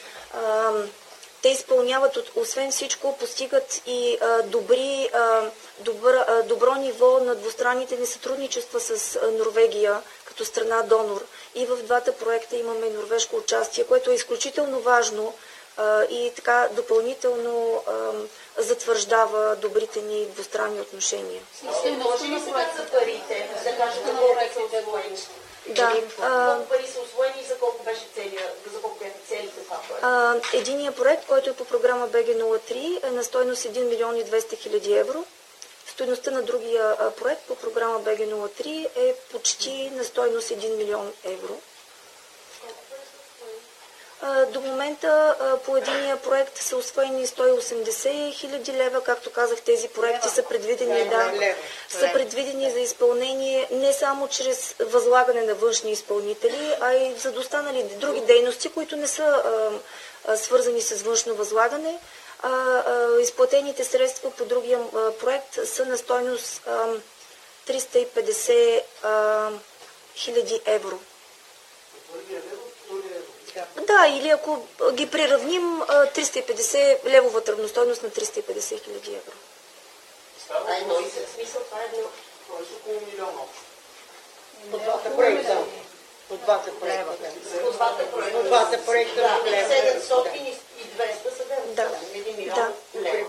Speaker 9: те изпълняват, освен всичко, постигат и добри, добър, добро ниво на двустранните ни сътрудничества с Норвегия като страна донор. И в двата проекта имаме норвежко участие, което е изключително важно и така допълнително затвърждава добрите ни двустранни отношения.
Speaker 8: Може ли сега за парите? Да кажем, за колко са усвоени?
Speaker 9: Да.
Speaker 8: Колко пари са усвоени и за колко беше целият, за колко бяха целите това проект?
Speaker 9: Единият проект, който е по програма Б Г нула три, е на стойност един милион и двеста хиляди евро. Стойността на другия проект по програма Б Г нула три е почти на стойност един милион евро. До момента по единия проект са усвоени сто и осемдесет хиляди лева. Както казах, тези проекти са предвидени, да, са предвидени за изпълнение не само чрез възлагане на външни изпълнители, а и за останали други дейности, които не са а, а, свързани с външно възлагане. А, а, изплатените средства по другия а, проект са на стойност а, триста и петдесет хиляди евро. Да, или ако ги приравним, триста и петдесет левовата равностойност на триста и петдесет хиляди евро.
Speaker 8: А едно и се смисъл, това е едно.
Speaker 7: Това е около милион общо.
Speaker 4: По двата проекта. По двата проекта.
Speaker 8: По двата проекта.
Speaker 4: По двата проекта.
Speaker 8: Да, седемстотин и двеста са един милион лева.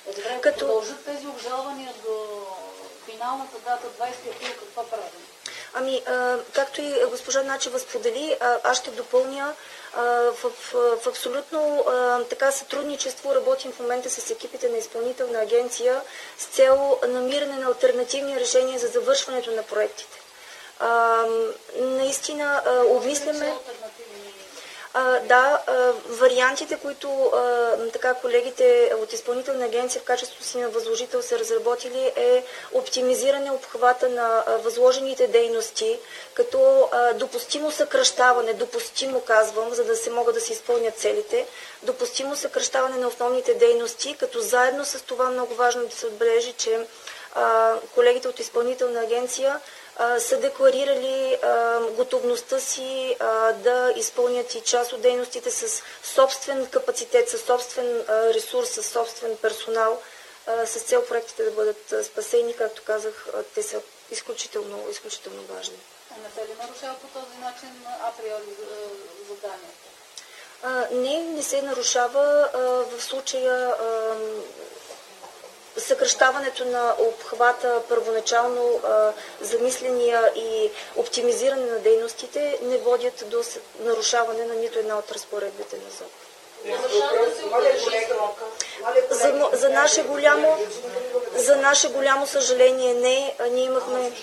Speaker 5: Като продължат тези обжалвания до финалната дата двадесети април, какво правим?
Speaker 9: Ами, а, както и госпожа Начева сподели, а, аз ще допълня. А, в, в, в абсолютно а, така сътрудничество работим в момента с екипите на изпълнителна агенция с цел намиране на алтернативни решения за завършването на проектите. А, наистина а, обмисляме... А, да, а, вариантите, които а, така колегите от изпълнителна агенция в качеството си на възложител са разработили, е оптимизиране обхвата на а, възложените дейности, като а, допустимо съкращаване, допустимо казвам, за да се могат да се изпълнят целите, допустимо съкращаване на основните дейности, като заедно с това много важно да се отбележи, че а, колегите от изпълнителна агенция са декларирали а, готовността си а, да изпълнят и част от дейностите с собствен капацитет, с собствен а, ресурс, с собствен персонал, а, с цел проектите да бъдат а, спасени. Както казах, а, те са изключително, изключително важни.
Speaker 5: А не се ли нарушава по този начин априори заданията?
Speaker 9: А, не, не се нарушава. А, в случая а, съкращаването на обхвата, първоначално а, замисления и оптимизиране на дейностите не водят до нарушаване на нито една от разпоредбите на ЗОП. За, за, наше голямо, за наше голямо съжаление не. Ние имахме...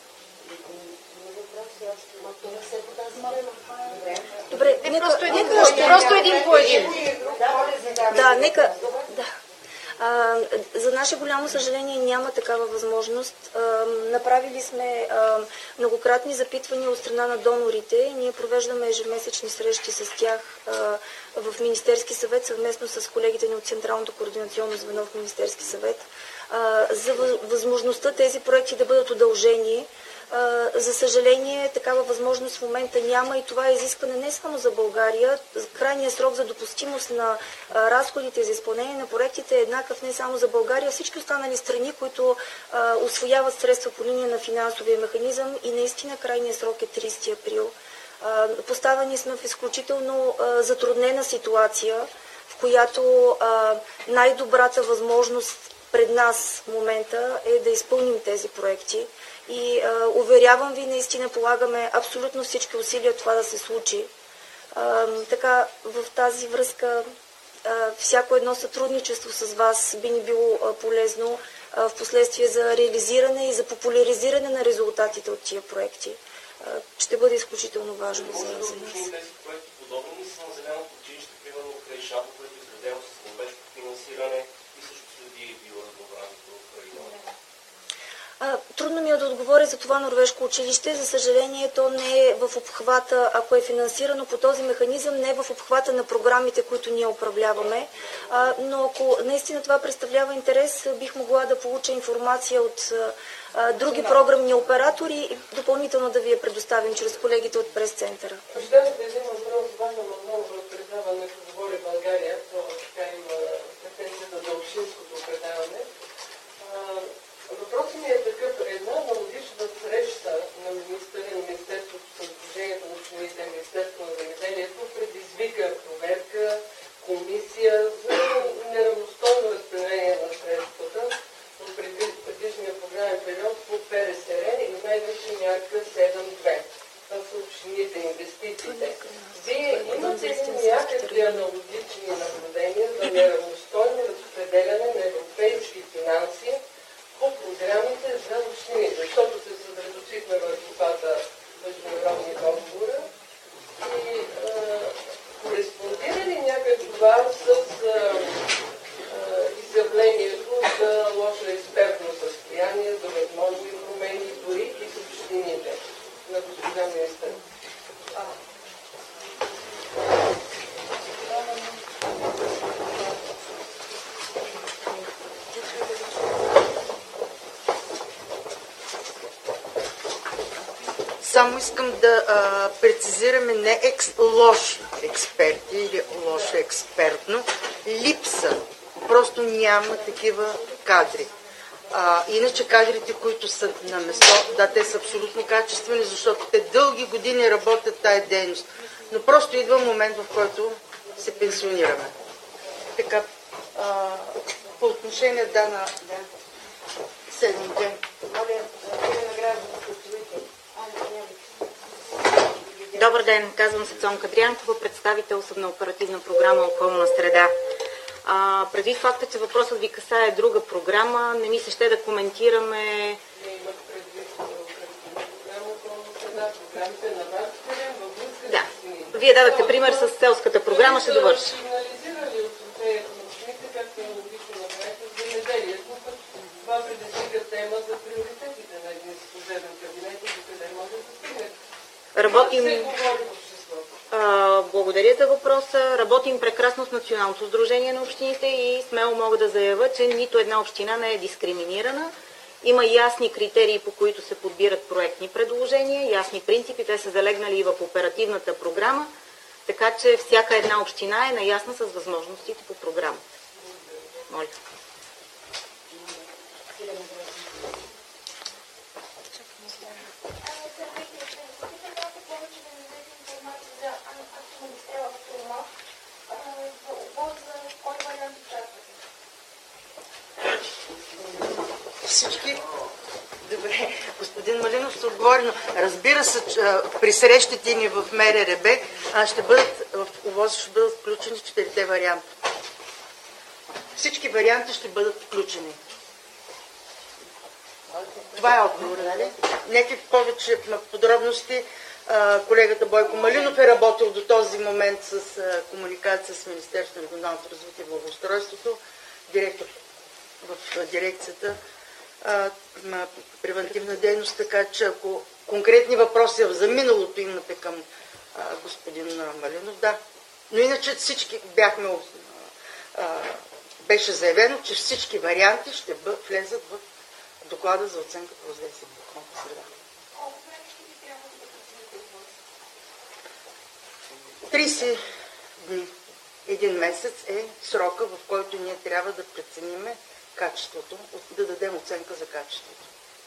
Speaker 9: Добре,
Speaker 1: не,
Speaker 9: нека,
Speaker 1: просто един,
Speaker 9: нека,
Speaker 1: просто един по един.
Speaker 9: Да, нека... Да. А, за наше голямо съжаление няма такава възможност. А, направили сме а, многократни запитвания от страна на донорите. Ние провеждаме ежемесечни срещи с тях а, в Министерски съвет, съвместно с колегите ни от Централното координационно звено в Министерски съвет, а, за възможността тези проекти да бъдат удължени. За съжаление, такава възможност в момента няма и това е изискване не само за България. Крайният срок за допустимост на разходите за изпълнение на проектите е еднакъв не само за България, всички останали страни, които усвояват средства по линия на финансовия механизъм и наистина крайният срок е тридесети април. Поставени сме в изключително затруднена ситуация, в която най-добрата възможност пред нас в момента е да изпълним тези проекти. И а, уверявам ви, наистина полагаме абсолютно всички усилия това да се случи. А, така, в тази връзка, а, всяко едно сътрудничество с вас би ни било а, полезно а, в последствие за реализиране и за популяризиране на резултатите от тия проекти. А, ще бъде изключително важно за, за нас.
Speaker 10: Тези проекти подобни са на Зеленото училище, примерно край Шапо, което е изградено с норвежко финансиране и също следи биоразнообразието в района.
Speaker 9: Трудно ми е да отговоря за това норвежко училище. За съжаление, то не е в обхвата, ако е финансирано по този механизъм, не е в обхвата на програмите, които ние управляваме. А, но ако наистина това представлява интерес, бих могла да получа информация от а, други програмни оператори и допълнително да ви я предоставим чрез колегите от прес-центъра.
Speaker 11: Президентът един въпрос, важно много в предаването говори България, то така има претенцията за общинското предаване. Въпросът ми е такъв. Една аналогична среща на министъра и на Министерството с Движението на общините и Министерството на земеделието предизвика проверка, комисия за неравностойно разпределение на средствата от предишния програмен период по ПРСР и най-вече мярка седем две. Това са общините, инвестициите. Вие имате ли някакви аналогични наблюдения за неравностойно разпределяне на европейски финанси по програмите за общините, защото се съсредоточихме върху двата международни договора и е, кореспондира ли някак това с е, е, изявлението за лошо експертно състояние, за възможни промени, дори и с общините на госпожа министър?
Speaker 3: Само искам да а, прецизираме не екс, лоши експерти или лошо експертно, липса. Просто няма такива кадри. А, иначе кадрите, които са на место, да, те са абсолютно качествени, защото те дълги години работят тая дейност. Но просто идва момент, в който се пенсионираме. Така, а, по отношение да на седем ден. Моля, да награждам
Speaker 12: Добър ден, казвам се Цонка Дрянкова, представител съм на оперативна програма Околна среда. А, преди факта, че въпросът ви касае друга програма, не ми се ще да коментираме...
Speaker 11: Не имах предвид програма Околна среда, програмите на вашите ден във връзка
Speaker 12: Да,
Speaker 11: с общините.
Speaker 12: вие дадахте пример с селската програма, ще довърша.
Speaker 11: Сигнализирали от Асоциацията на общините, както е логично направите в земеделието, това предизвика тема за приоритетите на един служебен кабинет и докъде може да стигне.
Speaker 12: Работим...
Speaker 11: Това се говори в обществото.
Speaker 12: А, благодаря за въпроса. Работим прекрасно с Националното сдружение на общините и смело мога да заявя, че нито една община не е дискриминирана. Има ясни критерии, по които се подбират проектни предложения, ясни принципи, те са залегнали и в оперативната програма, така че всяка една община е наясна с възможностите по програмата. Моля.
Speaker 4: Всички... Добре, господин Малинов се отговори, но разбира се, при срещите ни в МРРБ ще бъдат, в ОВОС ще бъдат включени четирите варианта. Всички варианти ще бъдат включени. Това е отговор, нали? Някакви повече подробности. Колегата Бойко Малинов е работил до този момент с комуникация с Министерството на регионалното развитие и благоустройството, директор в дирекцията на превентивна дейност, така че ако конкретни въпроси за миналото имате към а, господин Малинов, да. Но иначе всички бяхме, а, беше заявено, че всички варианти ще бъд, влезат в доклада за оценка по въздействие на околната среда. трийсет дни. Един месец е срока, в който ние трябва да прецениме качеството, да дадем оценка за качеството.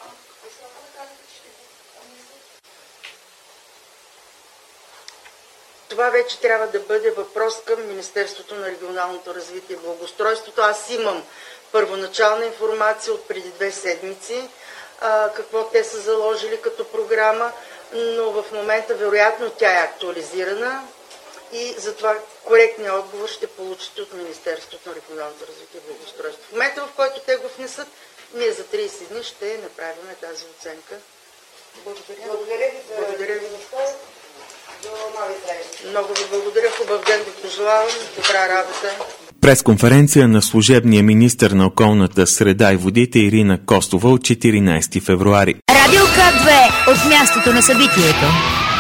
Speaker 4: Това вече трябва да бъде въпрос към Министерството на регионалното развитие и благоустройството. Аз имам първоначална информация от преди две седмици, а, какво те са заложили като програма, но в момента вероятно тя е актуализирана и затова коректният отговор ще получите от Министерството на регионалното развитие и благоустройство. В момента, в който те го внесат, ние за трийсет дни ще направим тази оценка. Благодаря.
Speaker 3: Благодаря ви за
Speaker 4: Благодаря ви.
Speaker 3: До нови срещи.
Speaker 4: Много ви благодаря. Хубав ден ви пожелавам. Добра работа.
Speaker 2: Пресконференция на служебния министър на околната среда и водите Ирина Костова от четиринайсети февруари.
Speaker 13: Радио К две от мястото на събитието.